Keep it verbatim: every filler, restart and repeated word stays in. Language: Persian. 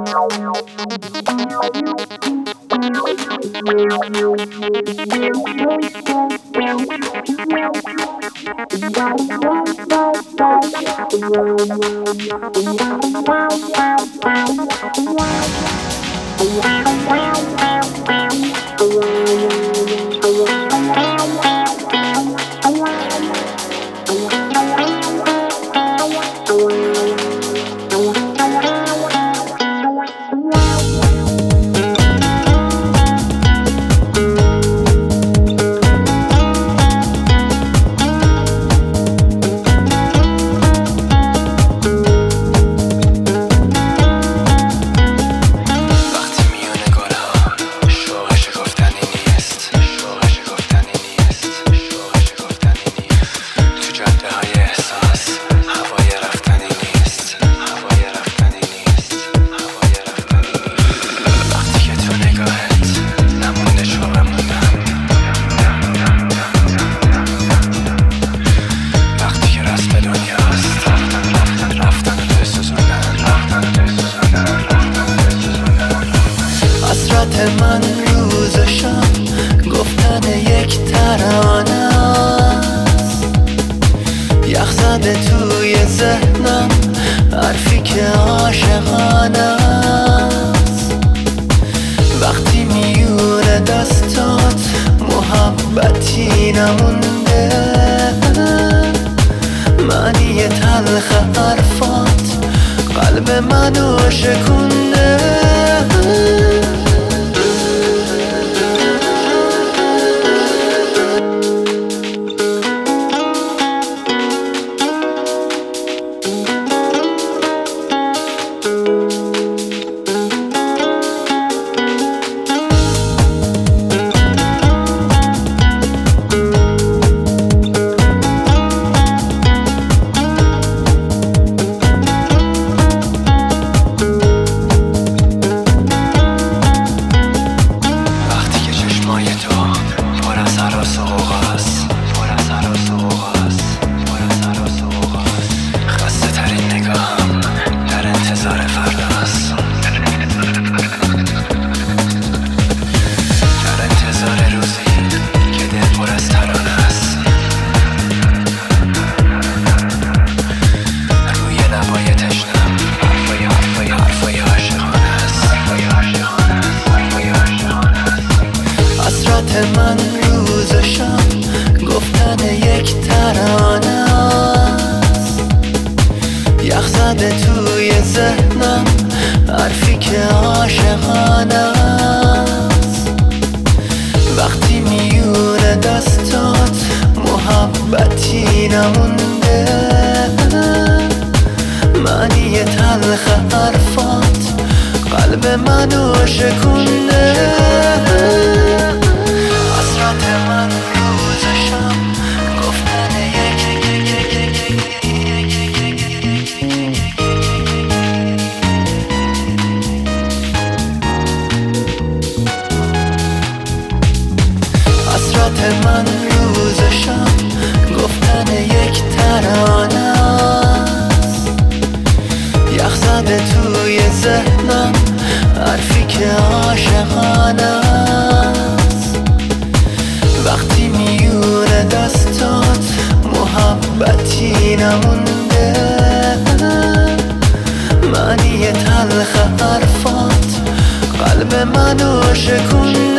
من روزشم گفتن یک ترانه است، یخ زده توی ذهنم حرفی که عاشقانه است. وقتی میونه دستات محبتی نمونده، معنی تلخ حرفات قلب منو شکونده. من روزشم گفتن یک ترانه است، یخ زده توی ذهنم حرفی که عاشقانه است. وقتی میونه دستات محبتی نمونده، معنی تلخ حرفات قلب منو شکونده. من روزشم گفتن یک حسرت من روزشم گفتن یک ترانه است، یخ زده توی ذهنم حرفی که عاشقانه است. وقتی میونه دستات محبتی نمونده، معنی تلخ حرفات قلب منو شکونده.